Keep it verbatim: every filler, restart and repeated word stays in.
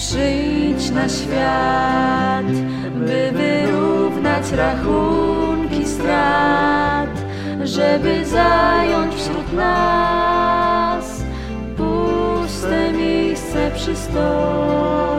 Przyjdź na świat, by wyrównać rachunki strat, żeby zająć wśród nas puste miejsce przy stole.